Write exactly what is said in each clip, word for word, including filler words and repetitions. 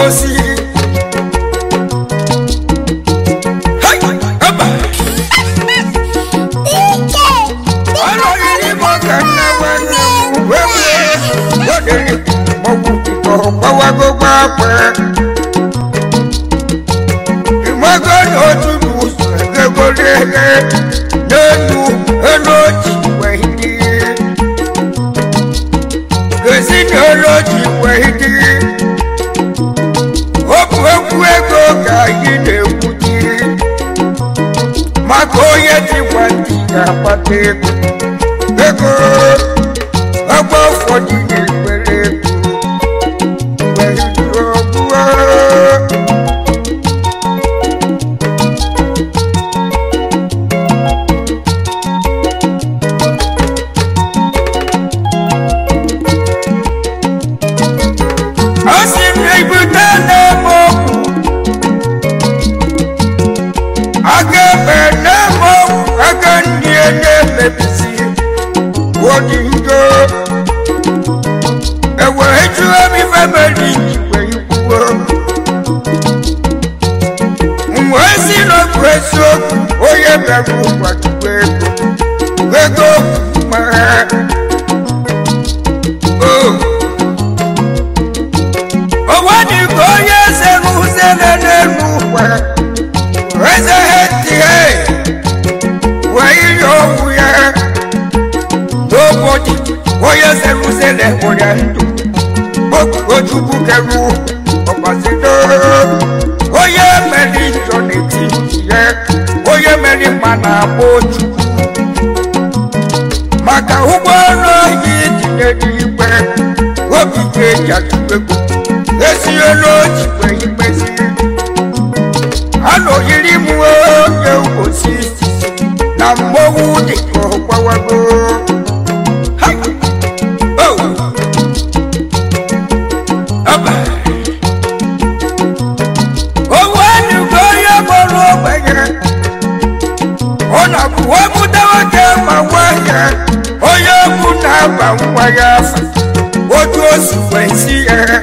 Osi Hey Aba Alo yini moka na wana Wewe Wode Mogu Kiko Bawa go Bapa Imaga Notu Nusu Ego Lege Nenu Eloji Wahidi Gazin Eloji Wahidi Ego kayine kuti makoye tiwantiga pateko ego abo fodine peleku wehirobuwa asim ibutane mo Agabenemo, aganiene bisi, wodingo. Ewe hejua mi family, we yukuwa. Mwezi no kweso, oye mlagu kwa tuweko. Wego maha. Oh. Owani koye seru senene muwa. Raise a head, hey, where you are. Nobody, why is a Ruselle or Yandu? What you book a room, Opposite, why you many Johnny, yeah, why you many mana boat. Maka Huba, he did the what we take at the book. Let's see your lodge where you may see. Ano yirimu ye osisi na mowu de ko pawago hai oh aba o wanu go ya boro bege ona buwa mutawa ke mawaya o ya kuna ba waya fa oju osuwensi e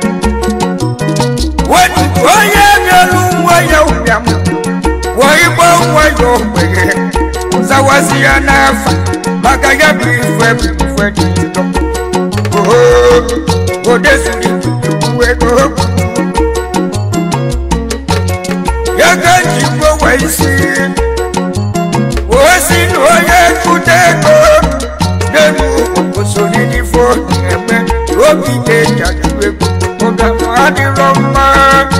wanu go ya galu waya Waibo wayo wege Zawasi ya nafa Maka ya bifwe bifwe dito Oh, Odesu dito wego Yaga jibo waisi Wasi noye kuteko Nemu Osoni difo Neme Obi deja juwego Oga mwadi roma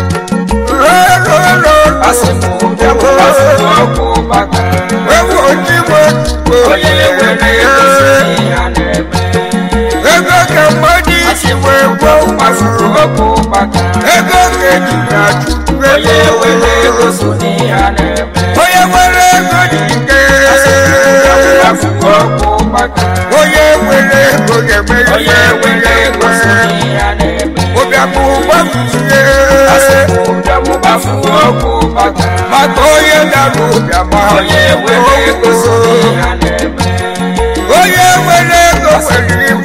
Asimu jamu asimu baka Ewo jibo Oye wene yose Ego kemodi Asimu ewo asimu baka Ego kejina chukwe Oye wene gosuni aneme Oye wene godike Asimu jamu baka Oye wene godike Oye wene gosuni aneme Obiamu bafuye Asimu jamu bafuye Matoye daru biama Oye wele gosoni aneme Oye wele gosoni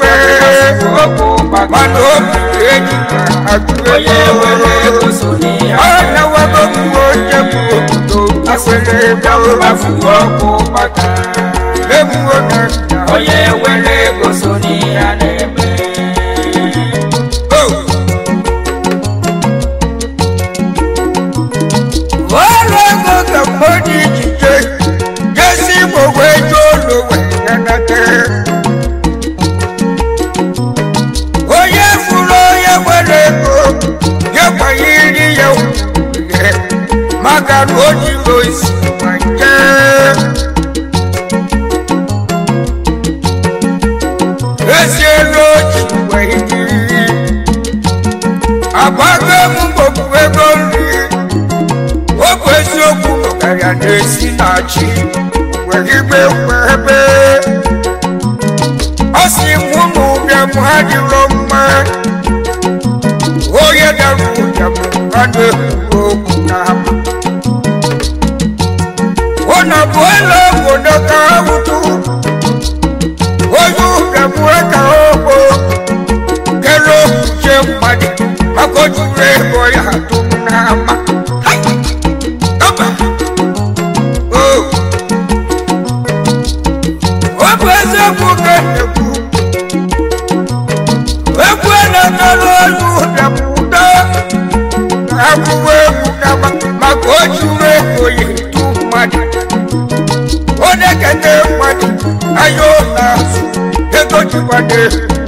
Mano eji Aguye wele gosoni Ana wako kumoje kuto Asele daru bafuoko baka Lemu ona Oye wele gosoni aneme Modi jije, jesi mo wejo lo we nanate. Oye fulo ye weleko, ye bayiri ye uye. Maga roji lo isi manje. Ese roji weji. Abaga mumbo kuwegoli. Okwesi okuno kaya nesi nachi Wegibe webe Osi munu bia muhadi roma Oye daru jamu ande huoku na hamu Ona buela modoka utu Oyu bia muhaka obo Kelo kuche mwadi Makojure boya kete mwadi ayo nasu ego jibade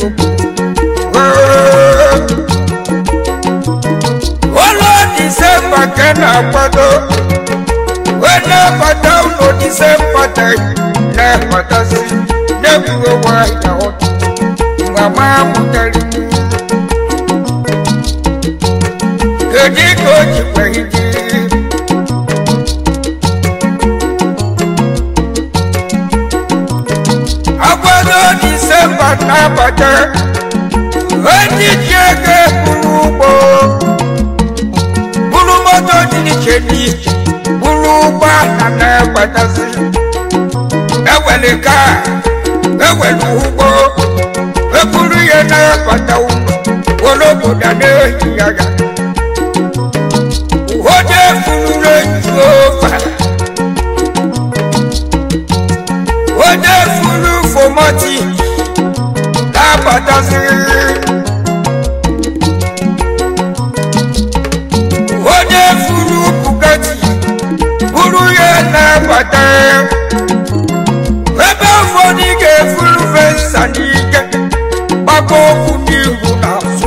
olo December kena kwado wena pata uno December te ne pata si ne buwe wa ya otu ngama mutali edi ko jibwe hiji December na bata eti cheke bulubo bulubo to dini cheni buluba na na bata si eweleka ewelubo ebulu ye na bata uno wolobo dane yaga ode fulure jova ode fulu fomati Batasi Ode furu Bugatti Furu ye na bata Ebe fodi ke furu Vesanike Bako kundi huna su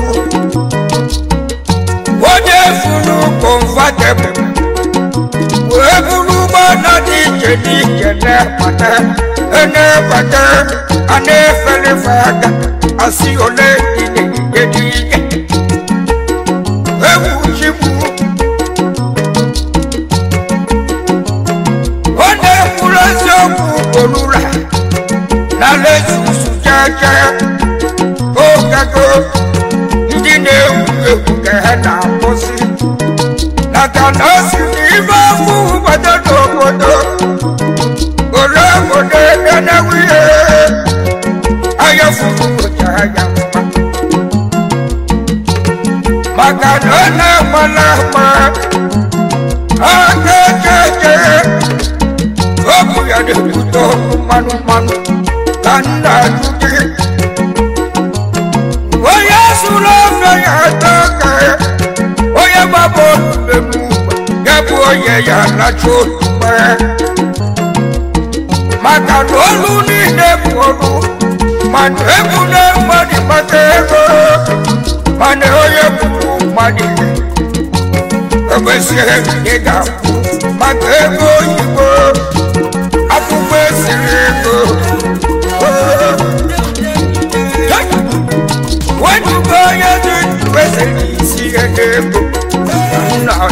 Ode furu Convertible Ode furu bana di jedi Kene bata Ene bata Ane fele faga Asi ole ide ide ide Ewu jibu One mula zoku kolula Nale susu jaja Kokako Ndine uwe kukehena posi Nakanasi niva fu Badodo kodo Olo kode ene wiye Aya fu Magadona malama Akekeke Obu ya de puto manu manu Kanda juti Oya sulofe ya toke Oya babo bemu Gabu oye ya la chotume Magadolu ni nebolu Manebu ne madi matego Mane oye buku madi Ebesi ega Matego yibo Apupe sirigo When you go ya do Wese isi egebo Na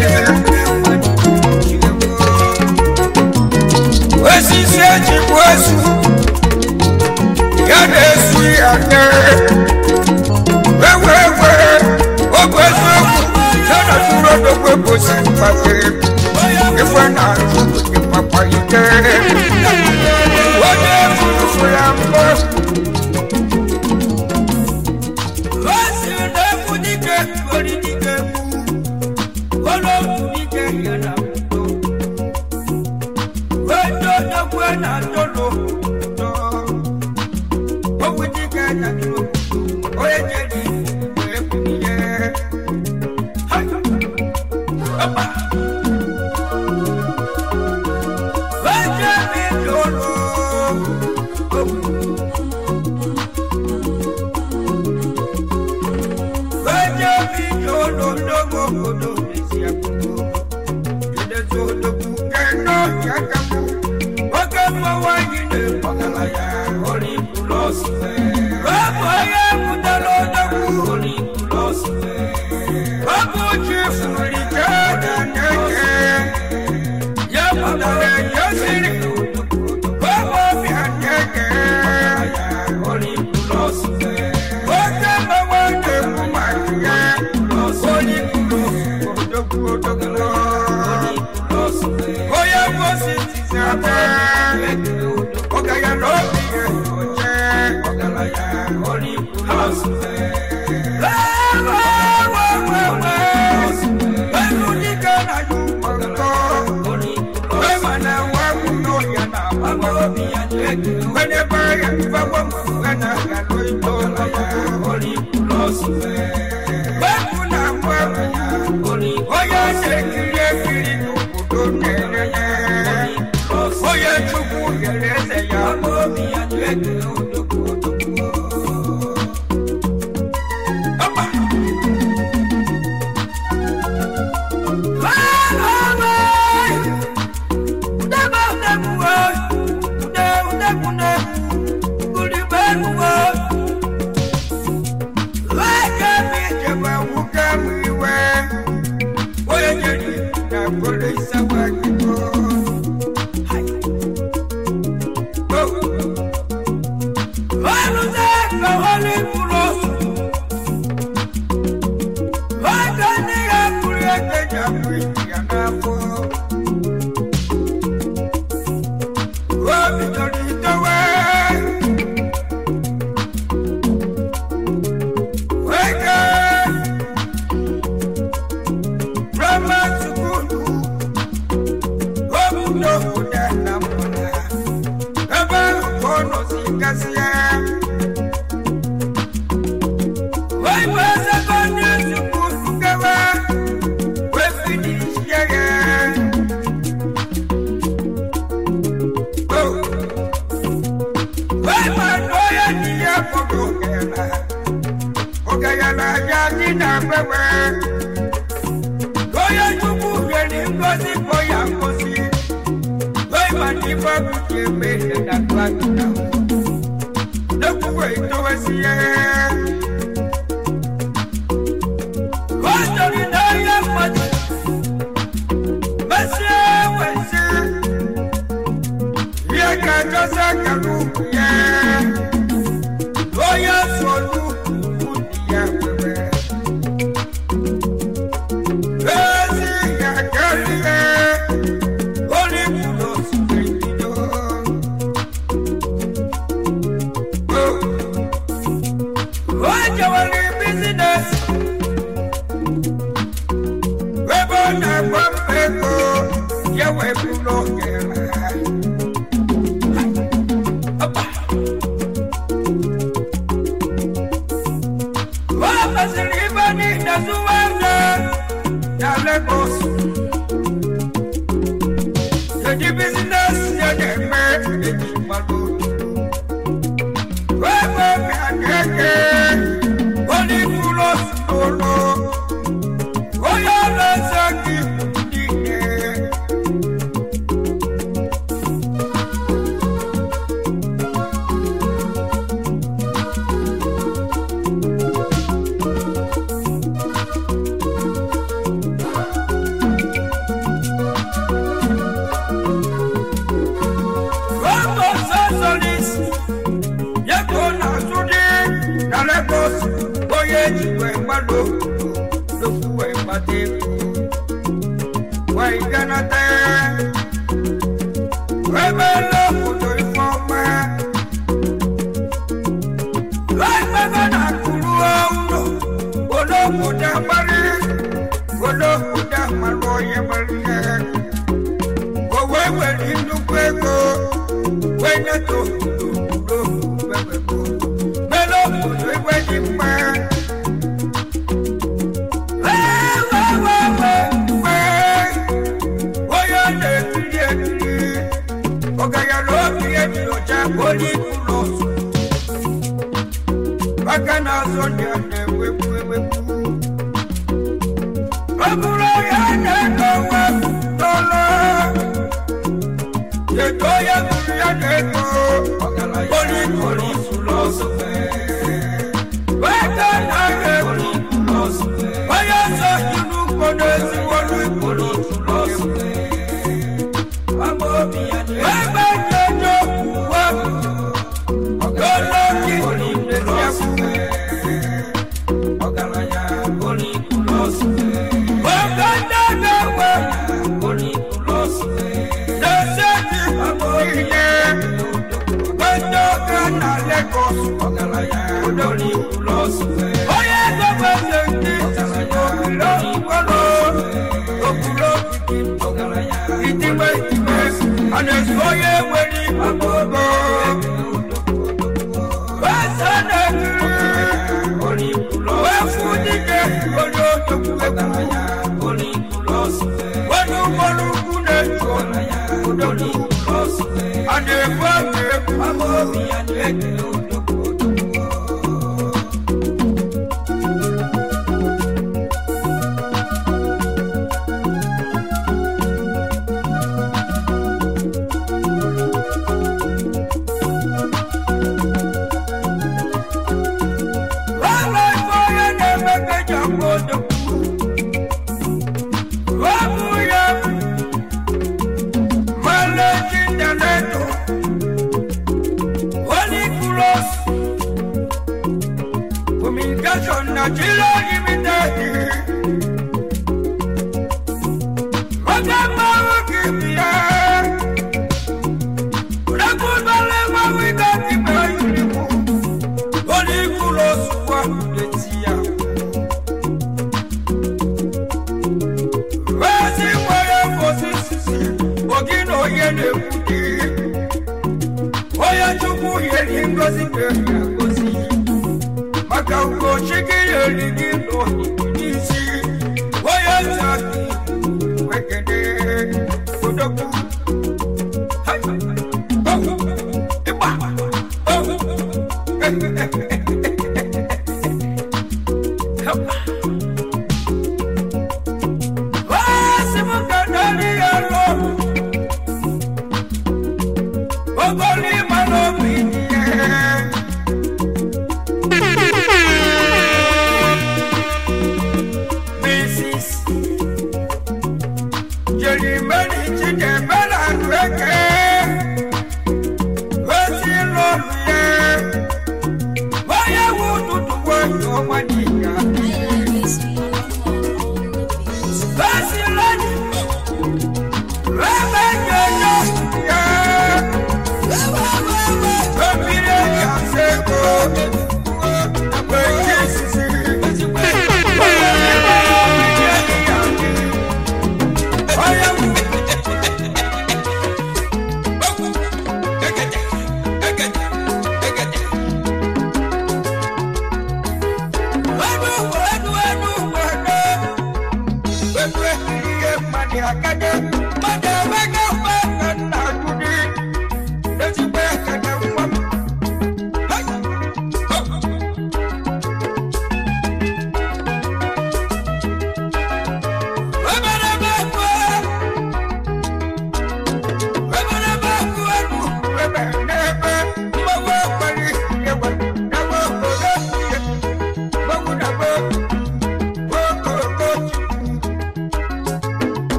Wesi seji wesu Ya desu ya ne Wewewe Ogwezoku Yana duro dokwe bosi mpate Ifwe na chuku Ipapa ike Wode fufu ya mbo Wasi unefu dike Wodi dike mu Wolo dike yana mto Wedo dokwe na tolo Owe dike na tolo Oye jedi Oya yẹrẹsẹ ya ọmọ mi àti ẹgbẹ òdòkó òdòkó. ọmọ. báwo udaba udabu wo ude udabu ne kuli bẹnu wo. wáyé mi jẹba wúkà mi wẹ wọ́n yẹ ní ìdàgbọ́lẹ̀ sábà kíkọ́. Lagos,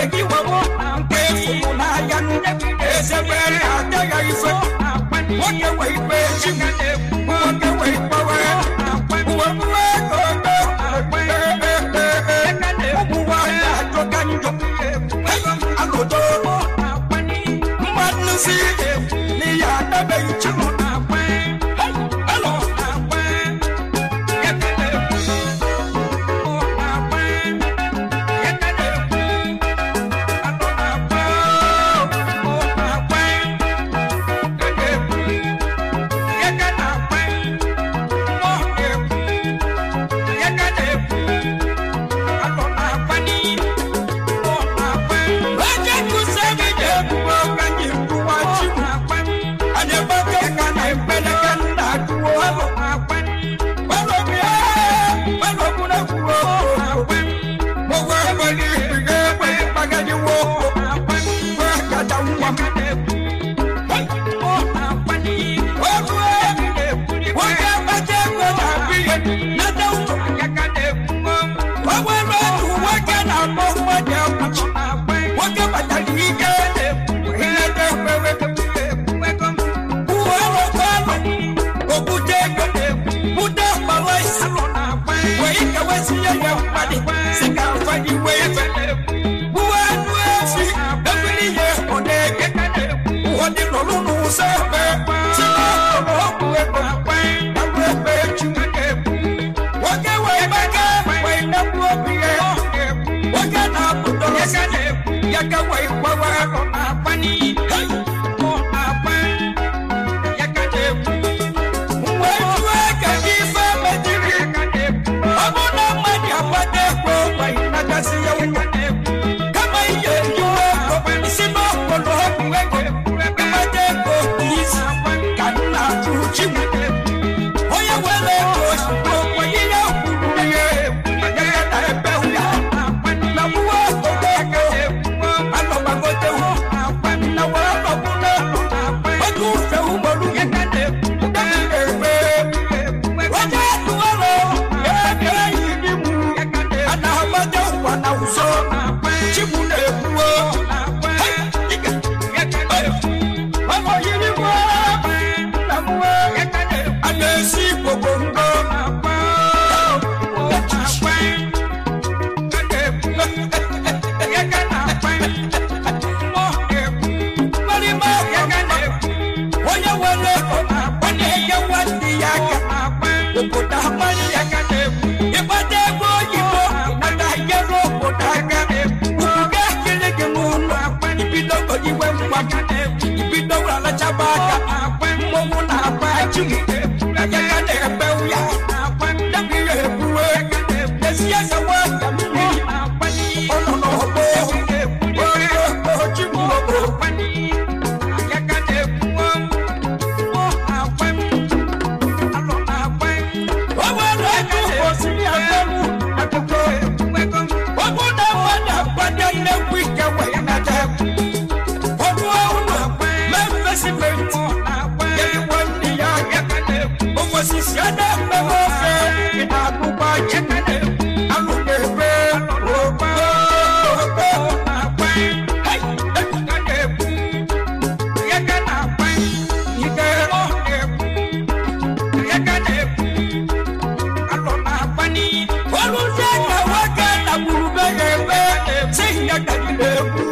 di wo ke fu na ya nu ese bere ate ya ife wo ke we pe chi wo ke we pa we wo wo ko ko wo wa ya to kanjo alodo manu si ni ya da be chi Sing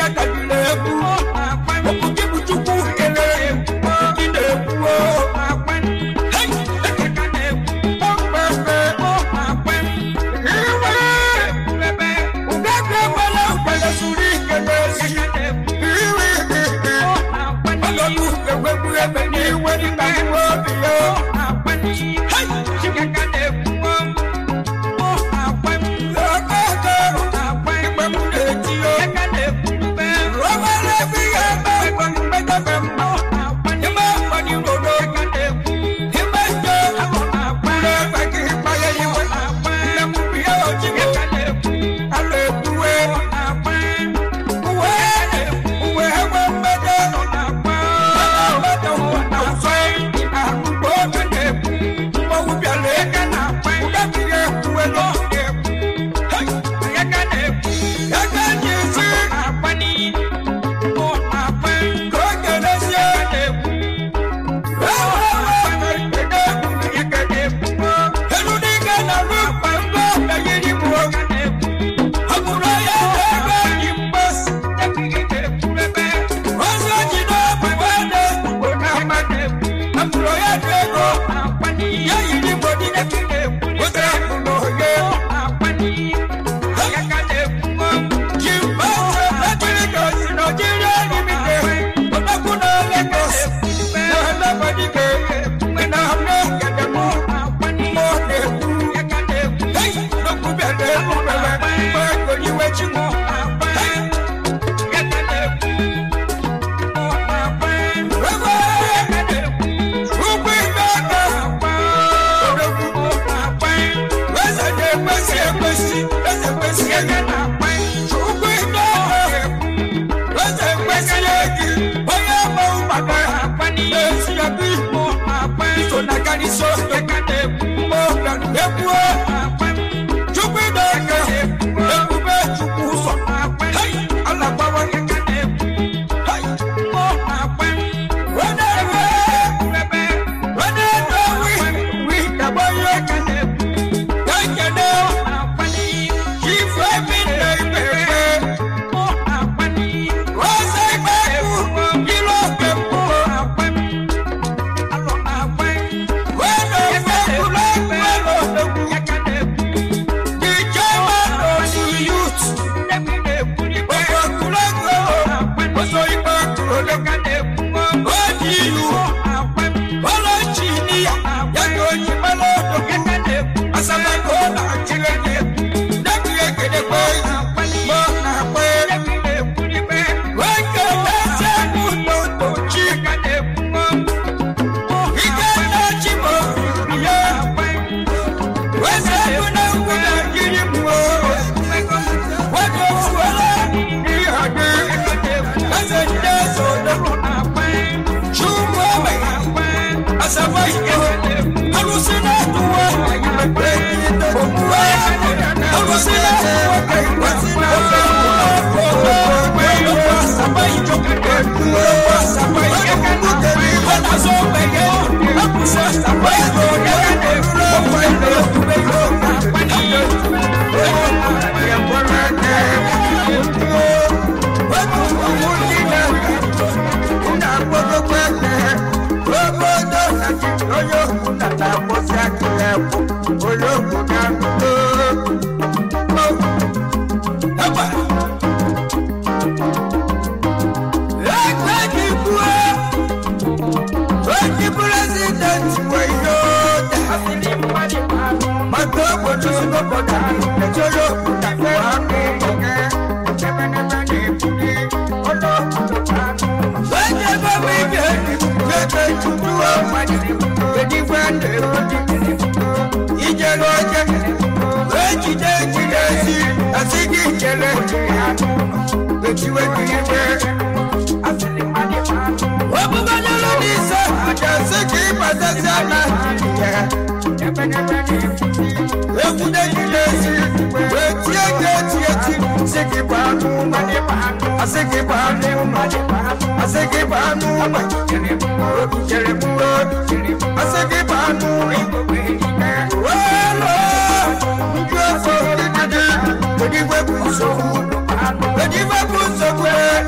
When you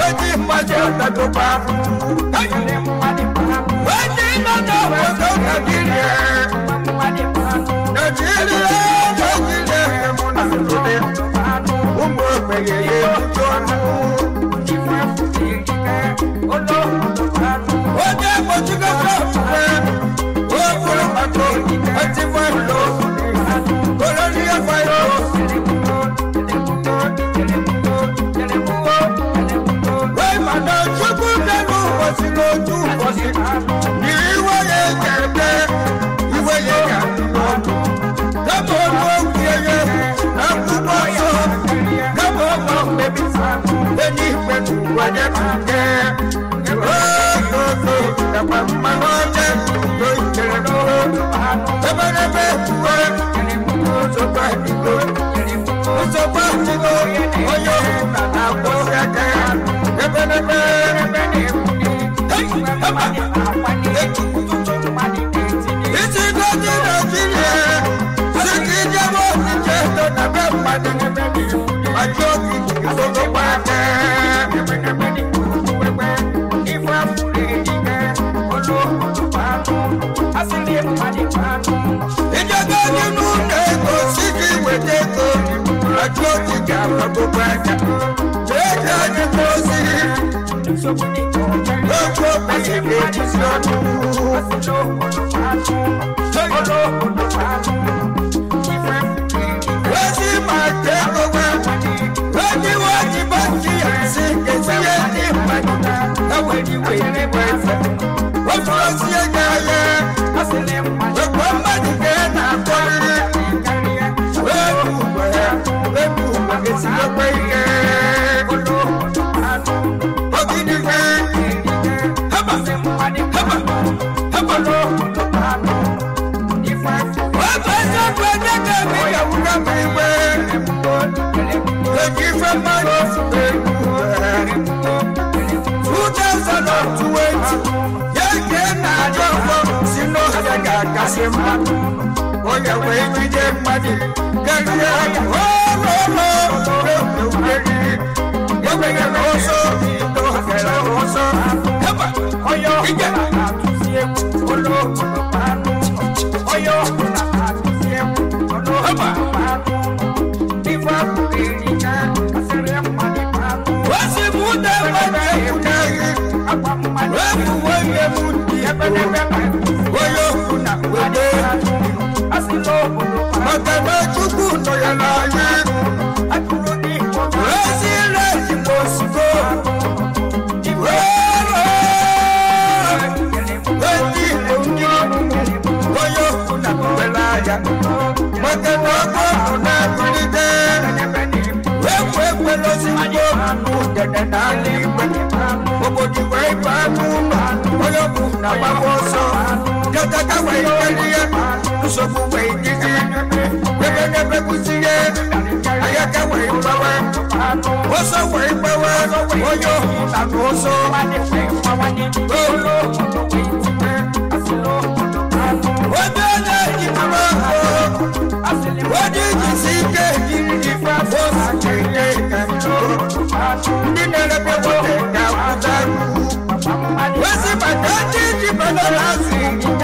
di majata to babu wadi no no ko Nigeria Nigeria Nigeria mona lode umbo peye jonu Oje mojuga fa o furu pato ati fa lo olori afa yo Wai mana chuku denu wasilo tu wasi iwe ye kebe iwe ye kebe kabo mo kiye kabo mo so kabo mo baby eni petu waje tuke oh oh oh kabo manoje yo ikere no kabo ne be kuwe so ba ni go so ba ni go oyo na na ko ya ka kabo ne be hey kabo iti go di Nigeria siki jabo ni je to na be ma de ne be ni ajo ki so go pa te ne be ne be ni wewe ifa fure ni be olo olo pa tu asile ma di pa tu ijaga ni nu ne go siki we te go ajo ki ga ma go pa te je ja ni go si so ko ni ko go pa se be ti so tu asilo olo pa tu olo olo pa tu ifa wasi ma te go we wani wani banki si ke si ye ni ma na we ni we ni we fa o so si ye ga ye asile ma ko ma ni ke na ko ni we ku we we ku ma ke si yo pe ye olo olo pa tu o ki ni ke haba haba haba lo olo pa tu ifa wa ba ja ba ja ka mi ya u ka mi we Thank you for my love two thousand twenty Yeah, yeah, I don't know Sino haga kasema Oya wewe je madi Gaya Oh, oh, oh Yeah, wewe roso Ito hafela roso Heba Oyo Ige Olo Olo panu Oyo Olo Olo Heba Wasi muda mada kunayi Wefu wenge mundi Woyo kuna wede Makana chuku no ya layi Wasi lezi mosiko Wendi ungi Woyo kuna kuwelaya Makana kuna kulide Wewe lo si mo de de na li we Obo di we pa mu Oyo bu na wa wo so Jota ka we keliye So bu we di di We be ne be bu si ye Aya ka we pa we Wo so we pa we Oyo na wo so Wa ni we pa wa ni Olo olo we ti we Asilo Wo de na ji pa wa Wo di ji si ke ji di fa wo sa ke ye Ndinele pe wote ka kutaru Wesi magati jibana lazi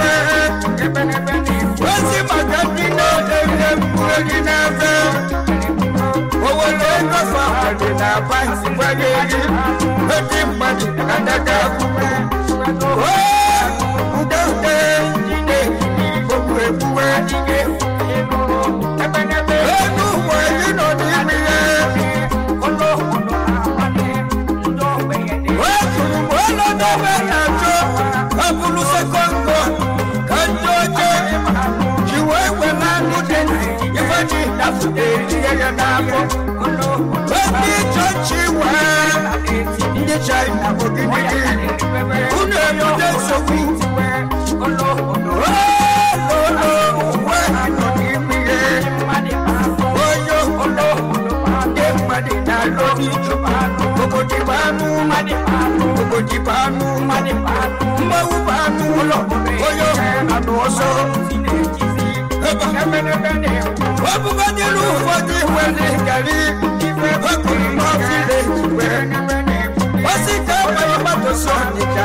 Wesi magati no lele mpure dinave Owo lego fa wade na basi wade Wadi mbadi kadaka kuwe Owe Ude ude Jine Owe uwe Jine Enu uwe Jino dimiye Abulu sekongo kanjoje jiwewe langu deni ifani nafude ya nako Wadi chochiwa Ndi chai na kukini Une mude soku Olo olo Uwe hano nimiye Oyo olo Demadi na lobi chupano Koko jibanu mani panu Koko jibanu mani panu Mbawu panu lo Oyo anu oso Wabu kadilu Wadi wele gari Wakuli mafile Wasi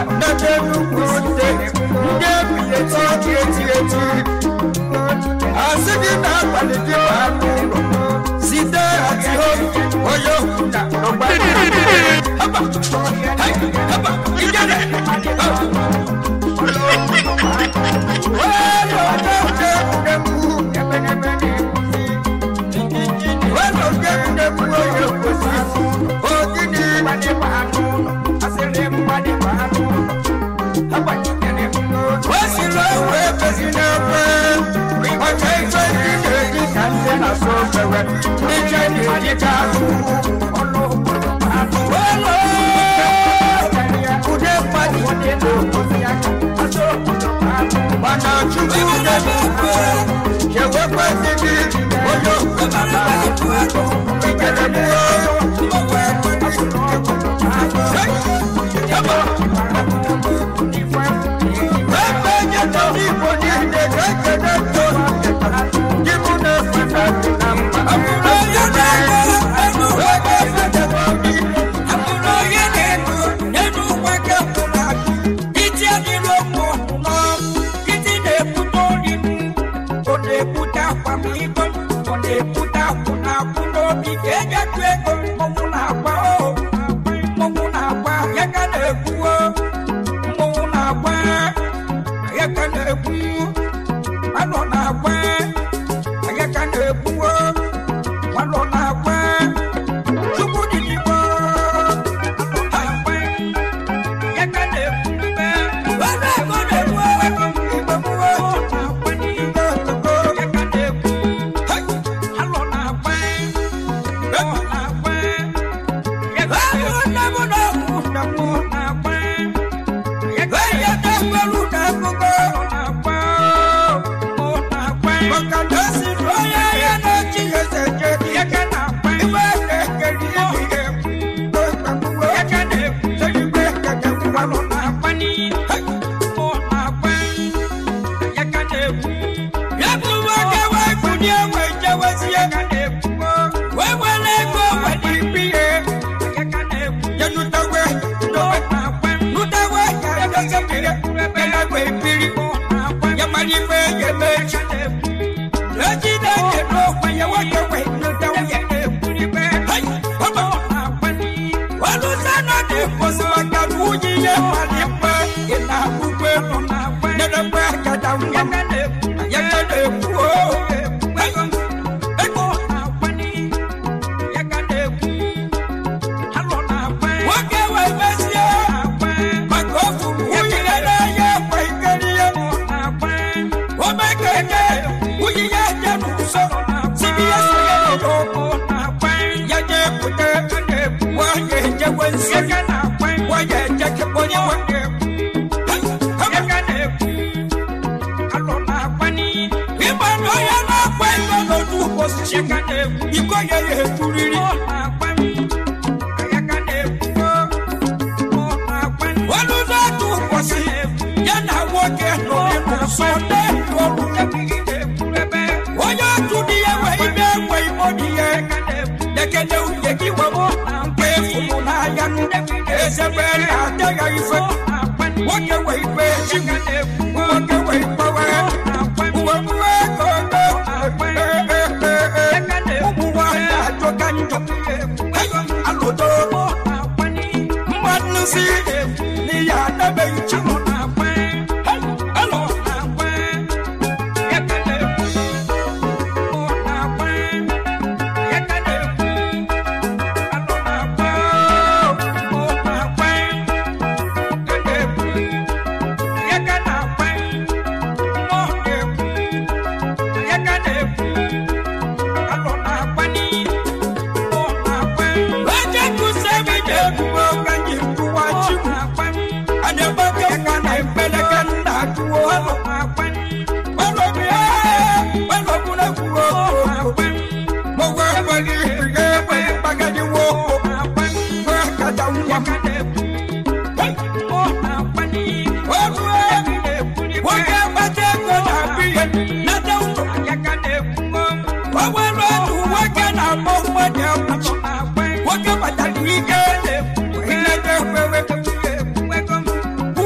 What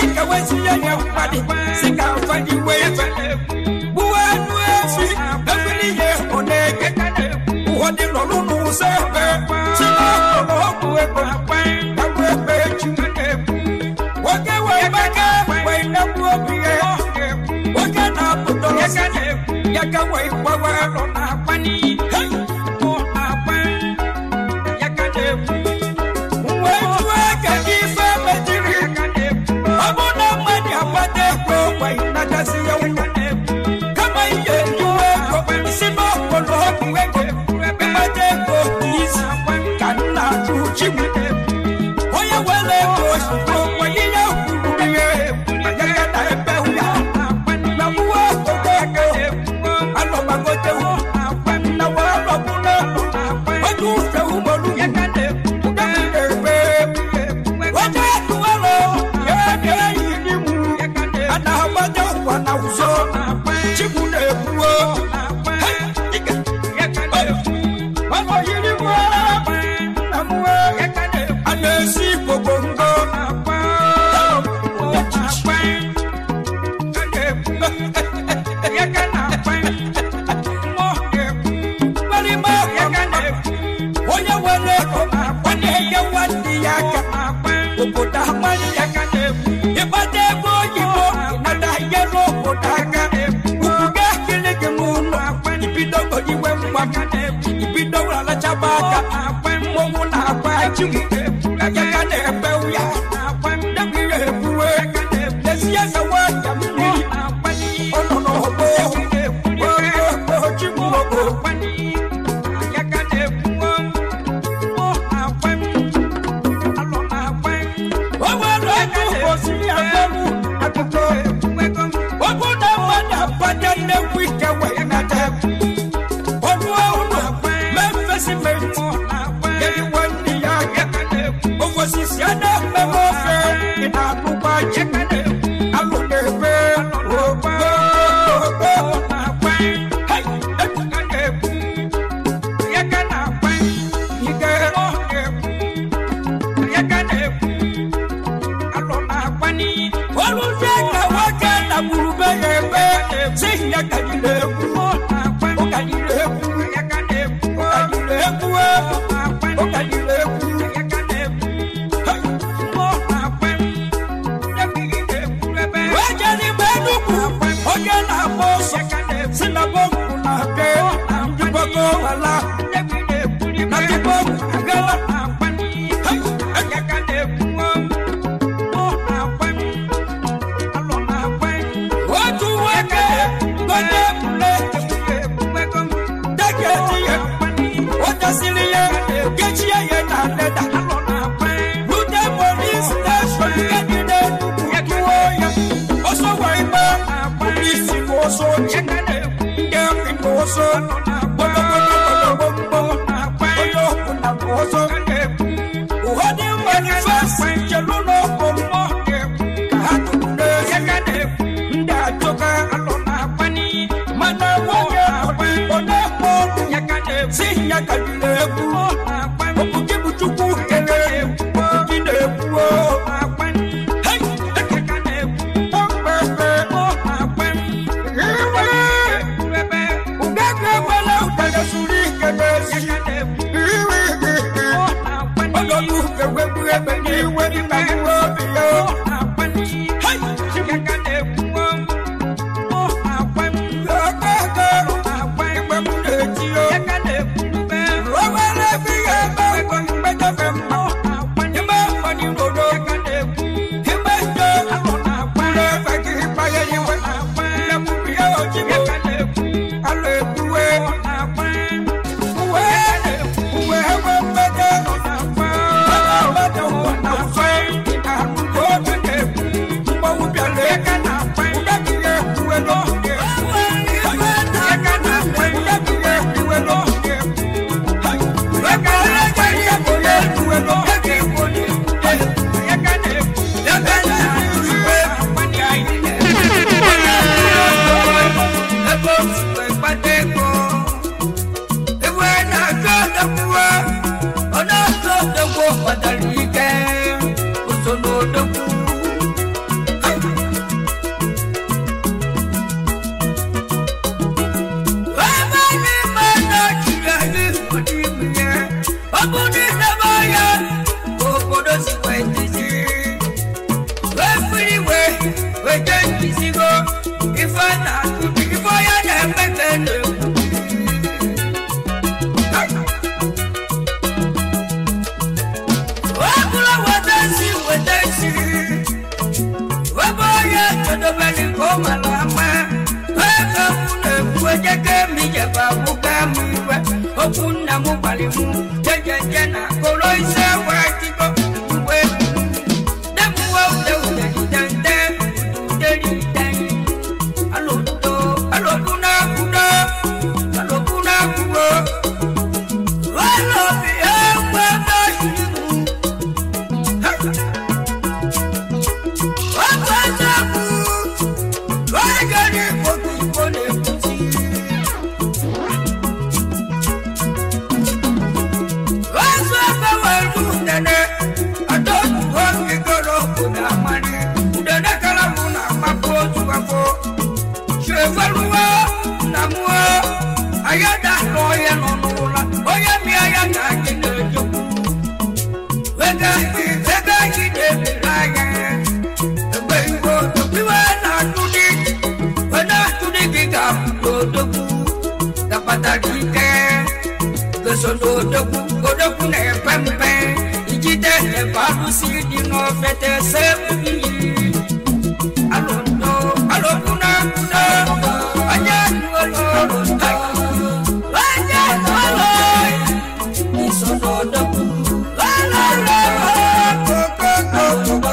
ka wasi ya ya kwadi sika fadi we buwa nuasi afili ye oneke wodi lo lu se pe sika lo ku e pa pa we pe chimane woke we baka we na ku obi e woke na puto ya ka we kwa wa lo na pani o na pa ya ka de we we ka di fa me diri abuna mani apate ko we na kasi ya we kama ye yo ko sino ko lo ku we be ma de ko is kan na tu chimu oya wele ko ko we ya ku ye ya ka da pe ya na mu wa ko ko alo ba go te wo na wa ro ku na o tu se u mo lu ya ka de da pe wa ta tu wa lo ye ye yi ni mu ana ba de wa na uso chimu na ebuo ya ka de wa mo yi ni mu na mu ya ka de ana si pogongo na pa ya chi ya ka na pa mo ke bali ma ya ka de oya wale ko wa ne ya wa di ya ka na pa ko da ma ya ka de e ba de bo yi bo na da ye ro ko da ka ku ga kile ke mu no ibi do ko yi we mu ka de ibi do la cha ba ka mo mu na pa chi mu ya ka de pe u ya na pa da bi ye bu we le si ya sa wa ya mu ni o no no bo o chi mu o pa ni ya ka de bu o na pa alo na pa o wa lo ku o si ya mu akuko o ku da ma da pa da ne wi ka we na da o nu o nu me fe si me mo na pa ye ni wa ni ya ya ka de o wo si si ana me mo fe ina ku pa ye ka de alo de pe o pa o na pa hey e ka de ya ka na pa ni ke o ke ya ka de alo na pa ni o lu se ka wa ka na buru be ye pe si ya ka di le ku o na pa o ka di le ku ya ka de o ka di le ku o o ka di le ku ya ka de hey o na pa ya bi de ku le be wa ja ni be du ku o ke na bo so si na bo ku na ke di bo ko wala ya bi de ku ni na di bo ga la na pa ni hey ya ka de ku o na pa alo na pa o tu wa ke go de ku le da ke ti ya o ta sili ya ke chi ya ya na le da alo na pa lu de police station ke di de ku ku o ya o so wa iba police ko so che ka de ke mi ko so bo bo bo bo na pa yo ku na ko so ke o ha de manifest che lu no ko mo ke ka ha tu de ya ka de nda to ka alo na pa ni mana wo ya o na ko ya ka de si ya ka di le ku na pa o ku ki bu chu ku ke le o ki de ku o na pa ni hey ya ka de o pe pe o na pa ni we be o ga ga wala o ta suri ke de si ya ka de o na isigo ife na ife ya na-emete na-ekwu wakula wetesi wetesi webo ya todobeli komalama eka mune wejeke mijeba mugamiwe okuna mubalimu jejeje na kolo ise wetiko uwe demuwe ude ude dende ude dende alodo alokuna kudo alokuna kudo walobi ewe bashimu wakazaku wajani koki kone kuti waswaka walundene adotu wangi goro kuna mani udene kalamu na mapotu wako shewaluwa na muwa ayada loye nonula oye mi ayada kine joku wega wega kine miraya Bengo tukiwa na tudi wana tudi kika dodoku kapata kike kesondo doku doku ne pempe ijite ne babu sidi no fete sebi alondo alokuna kuna anya ngolo anya ngolo isondo doku la la la koko koko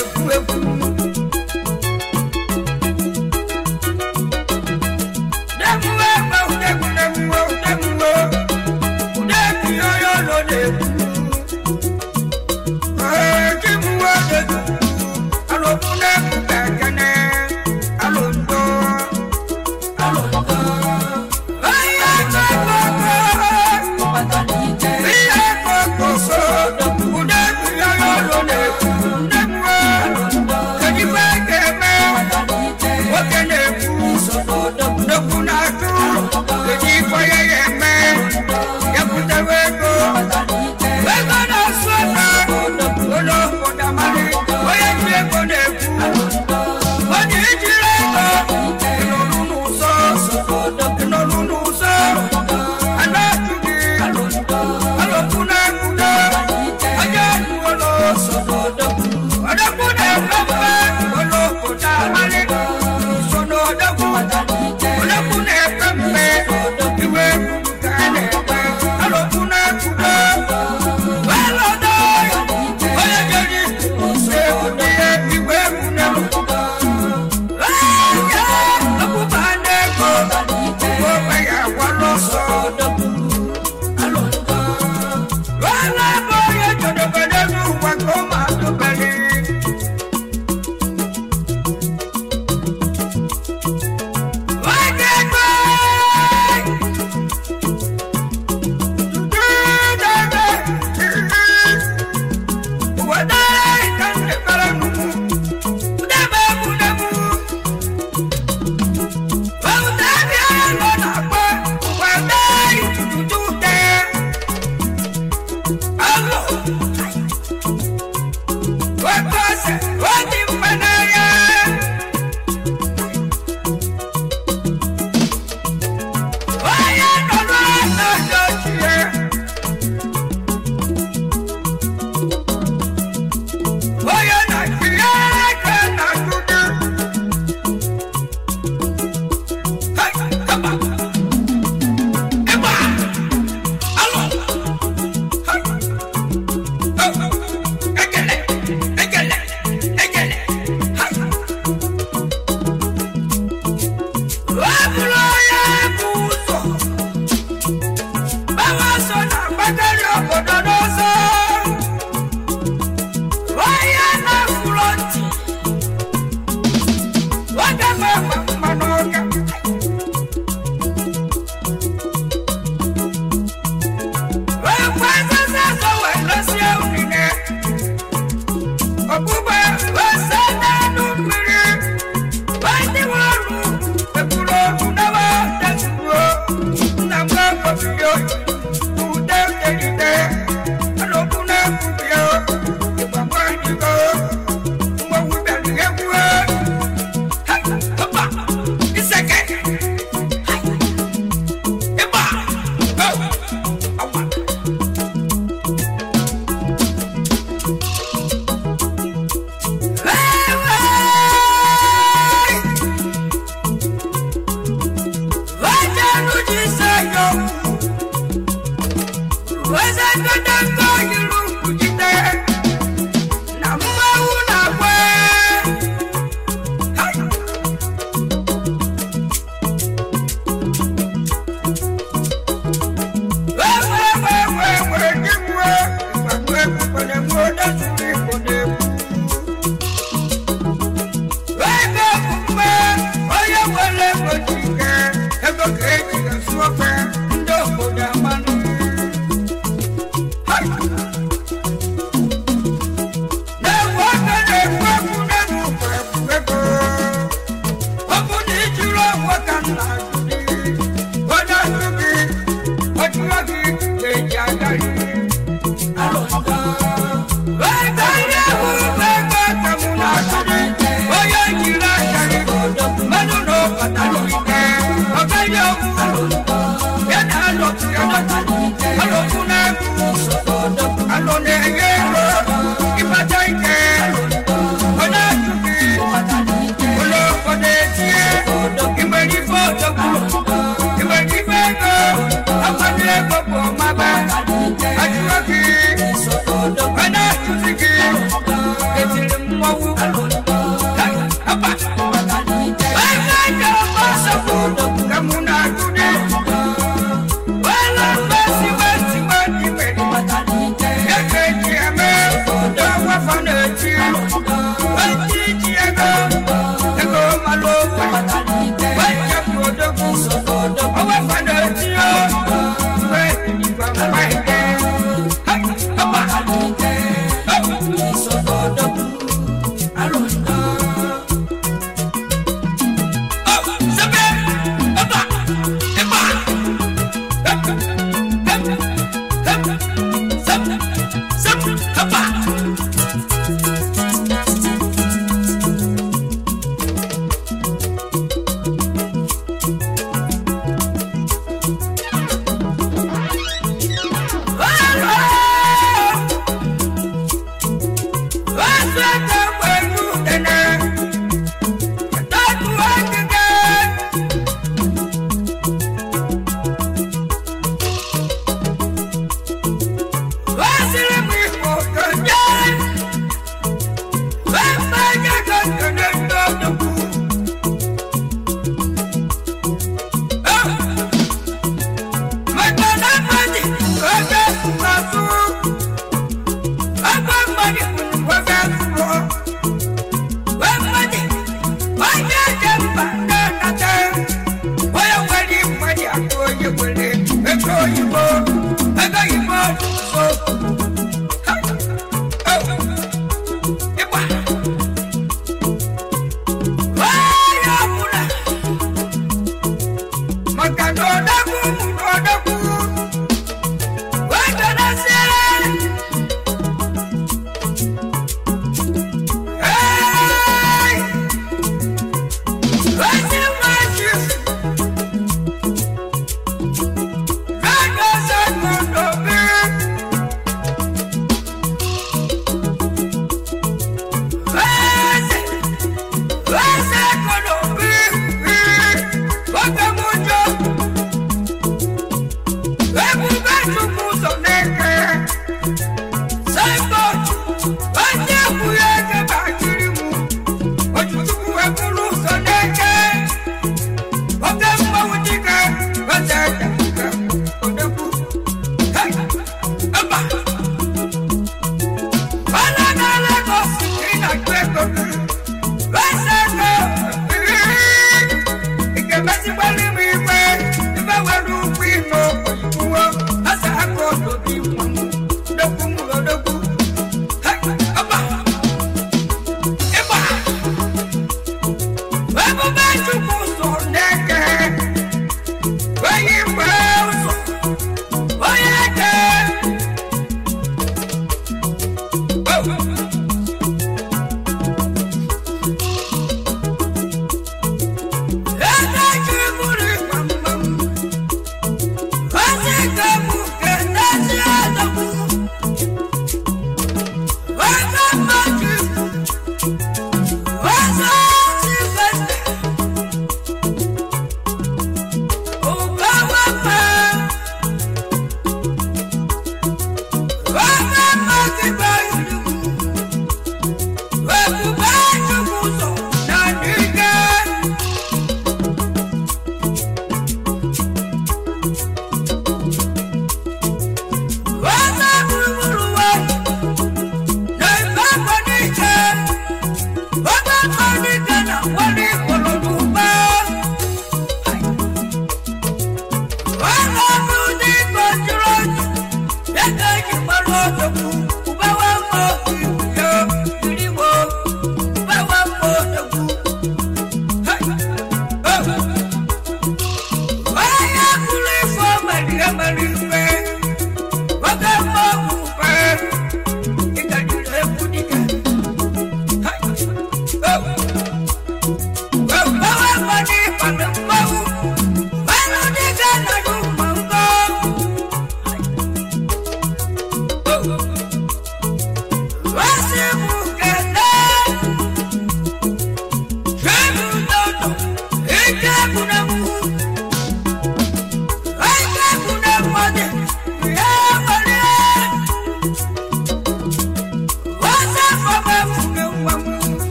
Alonso,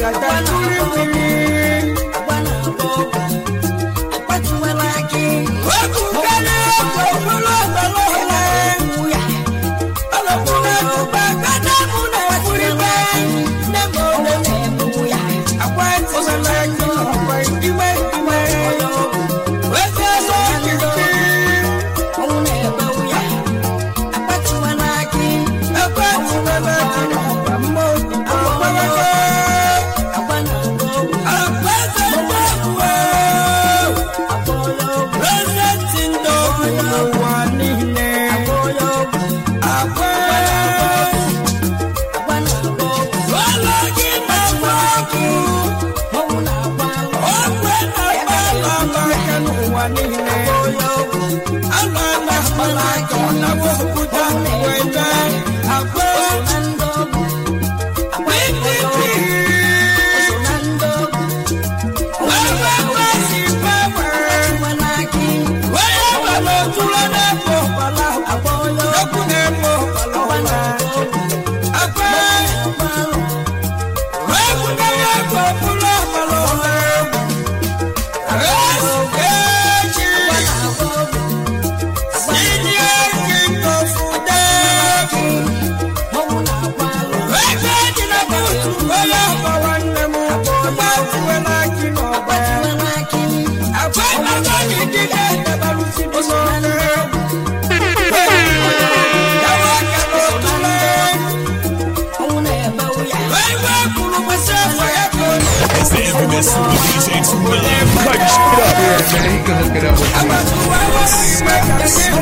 Cut shit up here, man. He can hook it up with me.